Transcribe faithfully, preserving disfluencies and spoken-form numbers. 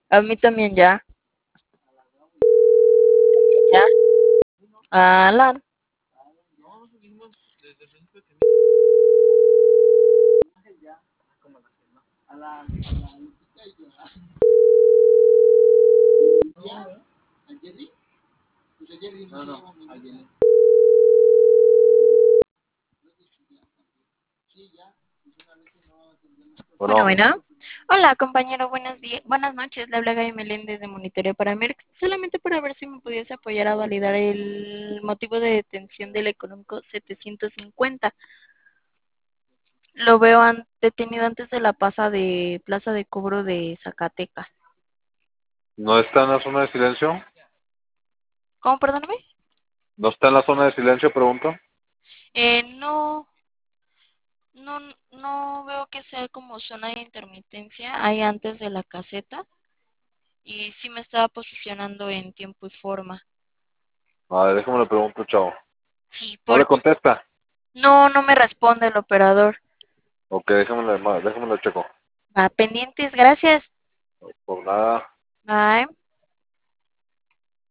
A mí también ya. Ya. Alan. Bueno, Bueno, bueno. Hola, compañero, buenos días, buenas noches. Le habla Gaby Meléndez de Monitoreo para Merck, solamente para ver si me pudiese apoyar a validar el motivo de detención del económico setecientos cincuenta. Lo veo an- detenido antes de la plaza de plaza de cobro de Zacatecas. ¿no está en la zona de silencio? ¿Cómo, perdóname? ¿No está en la zona de silencio, pregunto? Eh, no, no, no veo que sea como zona de intermitencia. Hay antes de la caseta y sí me estaba posicionando en tiempo y forma. A ver, déjame le pregunto, chavo. Sí, ¿No le por... contesta? No, no me responde el operador. Ok, déjame le, déjame le checo. Va, pendientes, gracias. Por nada. Bye.